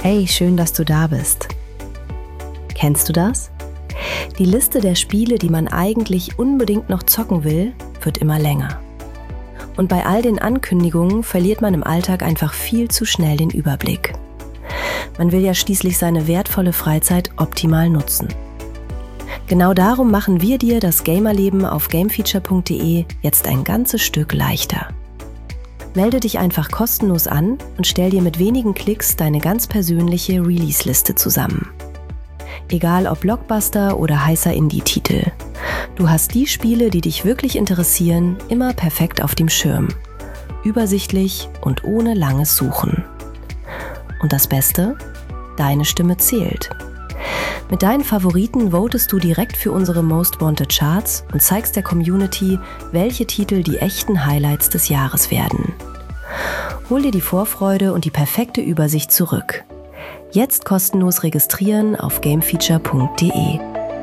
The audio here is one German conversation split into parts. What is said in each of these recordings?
Hey, schön, dass du da bist. Kennst du das? Die Liste der Spiele, die man eigentlich unbedingt noch zocken will, wird immer länger. Und bei all den Ankündigungen verliert man im Alltag einfach viel zu schnell den Überblick. Man will ja schließlich seine wertvolle Freizeit optimal nutzen. Genau darum machen wir dir das Gamerleben auf gamefeature.de jetzt ein ganzes Stück leichter. Melde dich einfach kostenlos an und stell dir mit wenigen Klicks deine ganz persönliche Release-Liste zusammen. Egal ob Blockbuster oder heißer Indie-Titel. Du hast die Spiele, die dich wirklich interessieren, immer perfekt auf dem Schirm. Übersichtlich und ohne langes Suchen. Und das Beste? Deine Stimme zählt. Mit deinen Favoriten votest du direkt für unsere Most Wanted Charts und zeigst der Community, welche Titel die echten Highlights des Jahres werden. Hol dir die Vorfreude und die perfekte Übersicht zurück. Jetzt kostenlos registrieren auf gamefeature.de.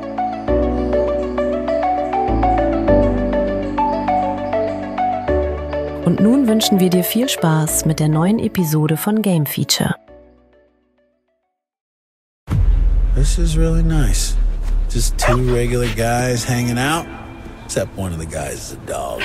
Und nun wünschen wir dir viel Spaß mit der neuen Episode von Game Feature. This is really nice. Just two regular guys hanging out, except one of the guys is a dog.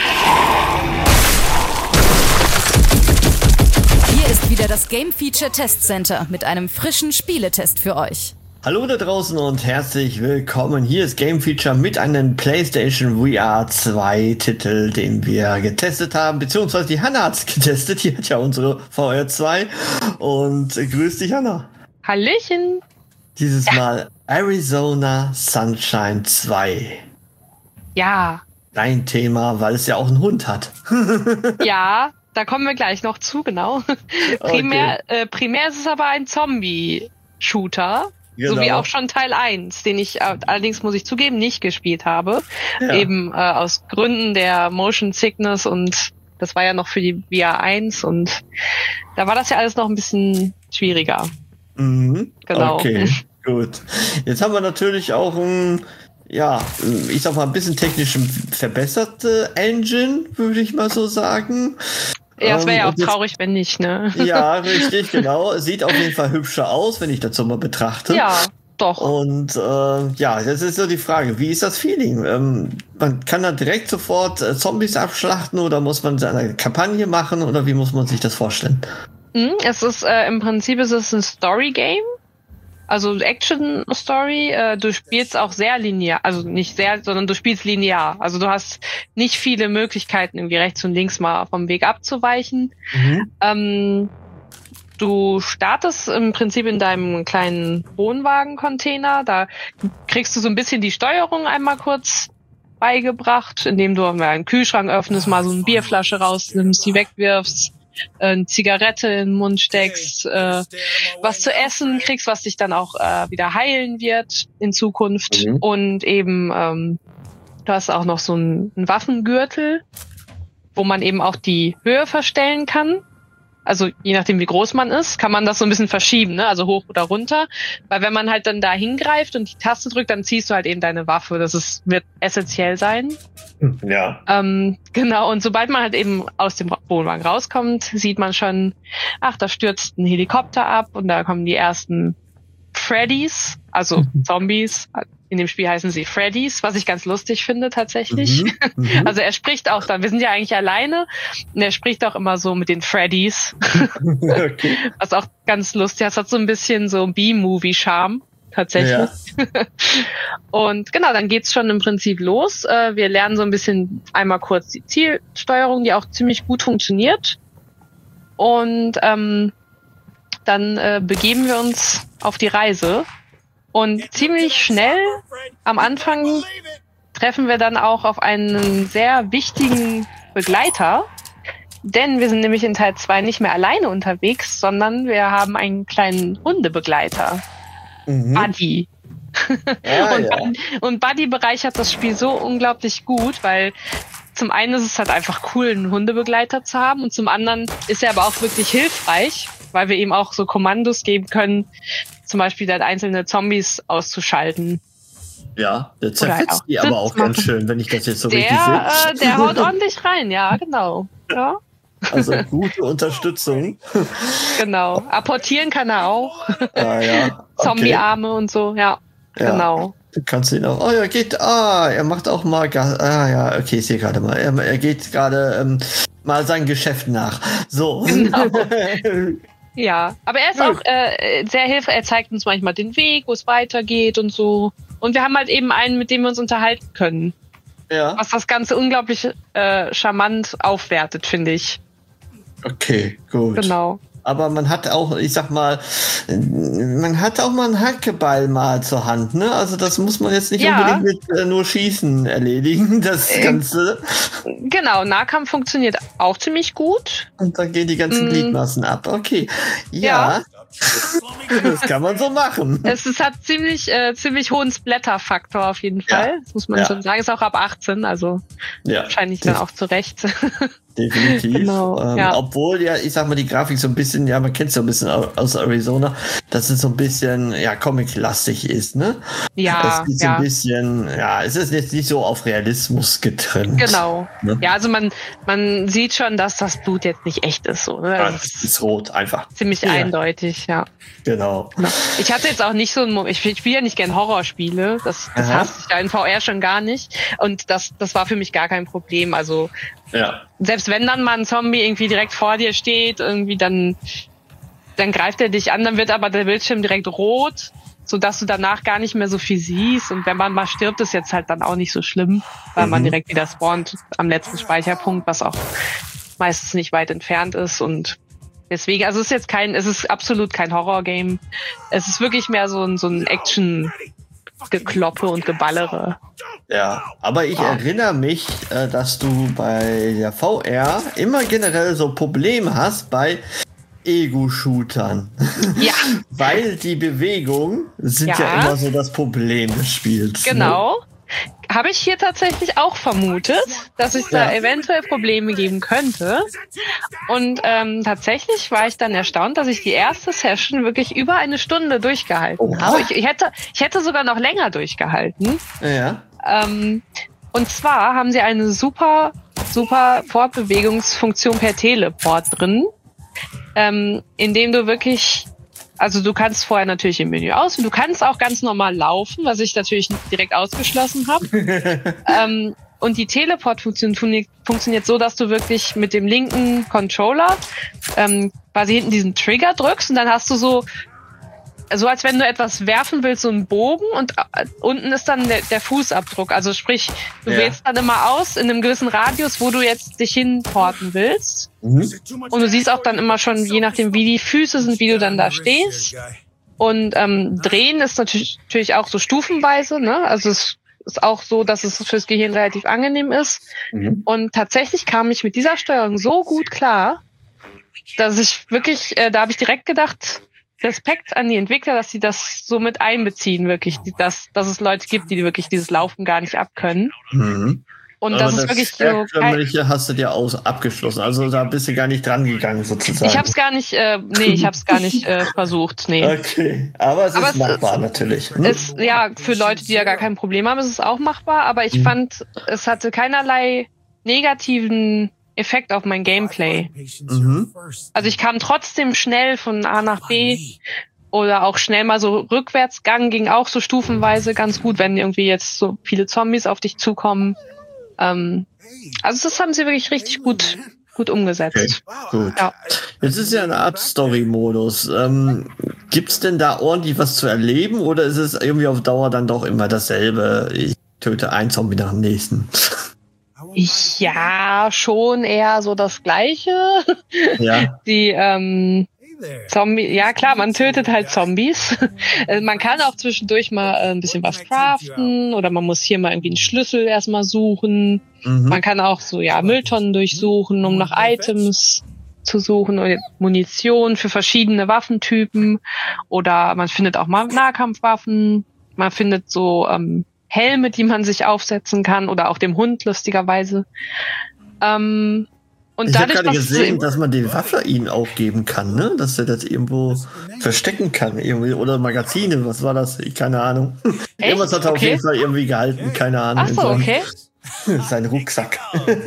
Hier ist wieder das Game Feature Test Center mit einem frischen Spieletest für euch. Hallo da draußen und herzlich willkommen. Hier ist Game Feature mit einem PlayStation VR 2 Titel, den wir getestet haben, beziehungsweise die Hanna hat's getestet. Die hat ja unsere VR 2 und grüß dich, Hanna. Hallöchen. Dieses Mal Arizona Sunshine 2. Ja. Dein Thema, weil es ja auch einen Hund hat. Ja, da kommen wir gleich noch zu, genau. Primär ist es aber ein Zombie-Shooter, genau. So wie auch schon Teil 1, den ich allerdings, muss ich zugeben, nicht gespielt habe. Ja. Eben aus Gründen der Motion Sickness, und das war ja noch für die VR 1 und da war das ja alles noch ein bisschen schwieriger. Mhm. Genau. Okay, gut. Jetzt haben wir natürlich auch ich sag mal, ein bisschen technisch verbesserte Engine, würde ich mal so sagen. Ja, es wäre ja auch traurig, wenn nicht, ne? Ja, richtig, genau. Sieht auf jeden Fall hübscher aus, wenn ich das so mal betrachte. Ja, doch. Und das ist so die Frage, wie ist das Feeling? Man kann da direkt sofort Zombies abschlachten oder muss man eine Kampagne machen oder wie muss man sich das vorstellen? Es ist im Prinzip ist es ein Story-Game. Also Action-Story, du spielst auch sehr linear, also nicht sehr, sondern du spielst linear. Also du hast nicht viele Möglichkeiten, irgendwie rechts und links mal vom Weg abzuweichen. Mhm. Du startest im Prinzip in deinem kleinen Wohnwagen-Container, da kriegst du so ein bisschen die Steuerung einmal kurz beigebracht, indem du einen Kühlschrank öffnest, mal so eine Bierflasche rausnimmst, die wegwirfst, eine Zigarette in den Mund steckst, was zu essen kriegst, was dich dann auch wieder heilen wird in Zukunft. Mhm. Und eben, du hast auch noch so einen Waffengürtel, wo man eben auch die Höhe verstellen kann. Also je nachdem, wie groß man ist, kann man das so ein bisschen verschieben, ne? Also hoch oder runter. Weil wenn man halt dann da hingreift und die Taste drückt, dann ziehst du halt eben deine Waffe. Wird essentiell sein. Ja. Genau, und sobald man halt eben aus dem Wohnwagen rauskommt, sieht man schon, da stürzt ein Helikopter ab und da kommen die ersten Freddys, also Zombies. In dem Spiel heißen sie Freddys, was ich ganz lustig finde tatsächlich. Mhm. Also er spricht auch dann, wir sind ja eigentlich alleine, und er spricht auch immer so mit den Freddys. Okay. Was auch ganz lustig ist, hat so ein bisschen so B-Movie-Charme tatsächlich. Ja. Und genau, dann geht's schon im Prinzip los. Wir lernen so ein bisschen einmal kurz die Zielsteuerung, die auch ziemlich gut funktioniert. Und dann begeben wir uns auf die Reise. Und ziemlich schnell am Anfang treffen wir dann auch auf einen sehr wichtigen Begleiter, denn wir sind nämlich in Teil 2 nicht mehr alleine unterwegs, sondern wir haben einen kleinen Hundebegleiter, Buddy. Und Buddy bereichert das Spiel so unglaublich gut, weil zum einen ist es halt einfach cool, einen Hundebegleiter zu haben, und zum anderen ist er aber auch wirklich hilfreich, weil wir ihm auch so Kommandos geben können, zum Beispiel dann einzelne Zombies auszuschalten. Ja, der zerfetzt die aber auch ganz schön, wenn ich das jetzt so richtig sehe. Der haut ordentlich rein, ja, genau. Ja. Also gute Unterstützung. Genau. Apportieren kann er auch. Ah, ja. Okay. Zombie-Arme und so, ja. Genau. Du kannst ihn auch. Oh, er macht auch mal Gas. Ah, ja, okay, ich sehe gerade mal. Er geht gerade mal sein Geschäft nach. So. Genau. Ja, aber er ist auch sehr hilfreich. Er zeigt uns manchmal den Weg, wo es weitergeht und so. Und wir haben halt eben einen, mit dem wir uns unterhalten können. Ja. Was das Ganze unglaublich charmant aufwertet, finde ich. Okay, gut. Genau. Aber man hat auch, ich sag mal, man hat auch mal einen Hackeball mal zur Hand, ne? Also das muss man jetzt nicht unbedingt mit nur Schießen erledigen, das Ganze. Genau, Nahkampf funktioniert auch ziemlich gut. Und dann gehen die ganzen Gliedmaßen ab. Okay. Ja. Das kann man so machen. Es hat ziemlich hohen Splatter-Faktor auf jeden Fall. Das muss man schon sagen. Ist auch ab 18, also wahrscheinlich dann auch zu Recht. Definitiv. Genau, Obwohl, ich sag mal, die Grafik so ein bisschen, man kennt es so ein bisschen aus Arizona, dass es so ein bisschen, comic-lastig ist, ne? Ja. Es ist ein bisschen, es ist jetzt nicht so auf Realismus getrimmt. Genau. Ne? Ja, also man sieht schon, dass das Blut jetzt nicht echt ist, so, ne? Ja, es ist rot, einfach. Ziemlich eindeutig, ja. Genau. Ich hatte jetzt auch nicht so einen ich spiele ja nicht gern Horrorspiele, das hasse ich ja in VR schon gar nicht. Und das war für mich gar kein Problem. Also selbst wenn dann mal ein Zombie irgendwie direkt vor dir steht, irgendwie dann greift er dich an, dann wird aber der Bildschirm direkt rot, sodass du danach gar nicht mehr so viel siehst. Und wenn man mal stirbt, ist jetzt halt dann auch nicht so schlimm, weil man direkt wieder spawnt am letzten Speicherpunkt, was auch meistens nicht weit entfernt ist. Und deswegen, also es ist absolut kein Horror-Game. Es ist wirklich mehr so ein Action-Gekloppe und Geballere. Ja, aber ich erinnere mich, dass du bei der VR immer generell so Probleme hast bei Ego-Shootern. Ja. Weil die Bewegungen sind ja immer so das Problem des Spiels. Genau. Ne? Habe ich hier tatsächlich auch vermutet, dass es da eventuell Probleme geben könnte. Und tatsächlich war ich dann erstaunt, dass ich die erste Session wirklich über eine Stunde durchgehalten habe. Ich hätte sogar noch länger durchgehalten. Ja. Und zwar haben sie eine super Fortbewegungsfunktion per Teleport drin, indem du wirklich, also du kannst vorher natürlich im Menü auswählen, du kannst auch ganz normal laufen, was ich natürlich direkt ausgeschlossen habe. Und die Teleport-Funktion funktioniert so, dass du wirklich mit dem linken Controller quasi hinten diesen Trigger drückst und dann hast du so als wenn du etwas werfen willst, so einen Bogen und unten ist dann der Fußabdruck. Also sprich, du wählst dann immer aus in einem gewissen Radius, wo du jetzt dich hinporten willst. Und du siehst auch dann immer schon, je nachdem wie die Füße sind, wie du dann da stehst. Und drehen ist natürlich auch so stufenweise, ne? Also es ist auch so, dass es fürs Gehirn relativ angenehm ist. Und tatsächlich kam ich mit dieser Steuerung so gut klar, dass ich wirklich, da habe ich direkt gedacht, Respekt an die Entwickler, dass sie das so mit einbeziehen, wirklich, dass es Leute gibt, die wirklich dieses Laufen gar nicht abkönnen. Und das ist wirklich so. Hast du dir abgeschlossen, also da bist du gar nicht dran gegangen sozusagen. Ich hab's gar nicht, versucht, nee. Okay, aber es ist machbar natürlich. Für Leute, die ja gar kein Problem haben, ist es auch machbar, aber ich fand, es hatte keinerlei negativen Effekt auf mein Gameplay. Also ich kam trotzdem schnell von A nach B oder auch schnell mal so Rückwärtsgang ging auch so stufenweise ganz gut, wenn irgendwie jetzt so viele Zombies auf dich zukommen. Also das haben sie wirklich richtig gut umgesetzt. Okay, gut. Ja. Jetzt ist ja eine Art Story-Modus. Gibt's denn da ordentlich was zu erleben oder ist es irgendwie auf Dauer dann doch immer dasselbe? Ich töte einen Zombie nach dem nächsten. Ja, schon eher so das Gleiche. Ja. Die Zombie, ja klar, man tötet halt Zombies. Man kann auch zwischendurch mal ein bisschen was craften oder man muss hier mal irgendwie einen Schlüssel erstmal suchen. Man kann auch so Mülltonnen durchsuchen, um nach Items zu suchen oder Munition für verschiedene Waffentypen oder man findet auch mal Nahkampfwaffen. Man findet so Helme, die man sich aufsetzen kann oder auch dem Hund, lustigerweise. Und ich habe gerade gesehen, dass man die Waffe ihnen auch geben kann, ne? Dass er das irgendwo verstecken kann. Irgendwie. Oder Magazine, was war das? Keine Ahnung. Irgendwas hat er auf jeden Fall irgendwie gehalten, keine Ahnung. Ach so, okay. Sein Rucksack.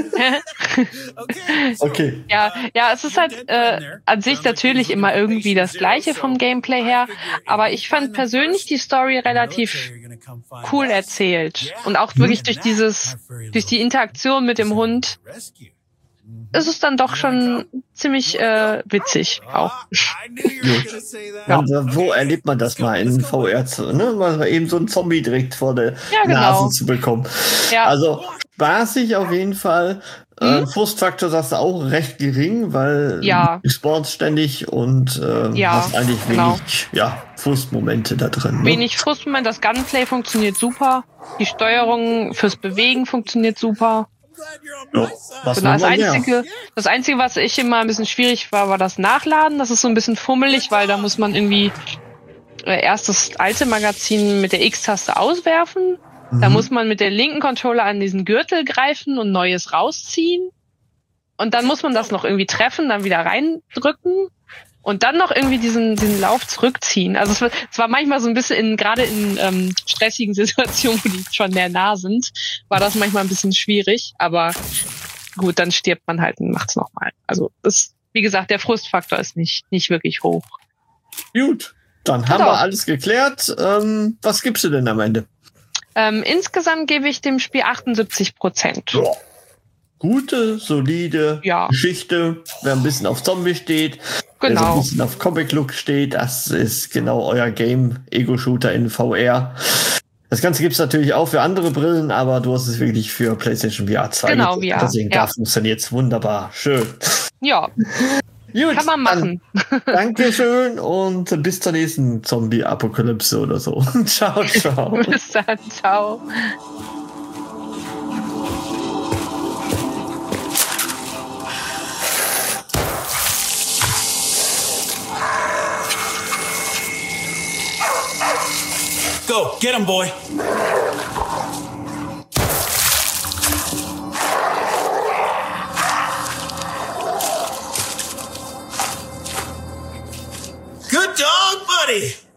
Okay. Ja, es ist halt an sich natürlich immer irgendwie das Gleiche vom Gameplay her, aber ich fand persönlich die Story relativ cool erzählt und auch wirklich durch die Interaktion mit dem Hund ist es dann doch schon ziemlich witzig auch. Ja. Wo erlebt man das mal in VR? Ne? Mal eben so einen Zombie direkt vor der Nase zu bekommen. Ja. Also spaßig auf jeden Fall. Frustfaktor sagst du auch recht gering, weil du spawnst ständig und hast eigentlich wenig Frustmomente da drin. Ne? Wenig Frustmomente, das Gunplay funktioniert super, die Steuerung fürs Bewegen funktioniert super. Ja, das Einzige, was ich immer ein bisschen schwierig war das Nachladen. Das ist so ein bisschen fummelig, weil da muss man irgendwie erst das alte Magazin mit der X-Taste auswerfen. Da muss man mit der linken Controller an diesen Gürtel greifen und Neues rausziehen. Und dann muss man das noch irgendwie treffen, dann wieder reindrücken und dann noch irgendwie diesen Lauf zurückziehen. Also es war manchmal so ein bisschen gerade in stressigen Situationen, wo die schon sehr nah sind, war das manchmal ein bisschen schwierig. Aber gut, dann stirbt man halt und macht's nochmal. Also wie gesagt, der Frustfaktor ist nicht wirklich hoch. Gut, dann haben wir alles geklärt. Was gibst du denn am Ende? Insgesamt gebe ich dem Spiel 78%. Ja. Gute, solide Geschichte. Wer ein bisschen auf Zombie steht, wer so ein bisschen auf Comic-Look steht, das ist genau euer Game. Ego-Shooter in VR. Das Ganze gibt's natürlich auch für andere Brillen, aber du hast es wirklich für PlayStation VR 2. Genau, VR. Deswegen da funktioniert es wunderbar. Schön. Ja. Gut, kann man machen. Dankeschön und bis zur nächsten Zombie-Apokalypse oder so. Ciao, ciao. Bis dann, ciao. Go, get him, boy. Good dog, buddy.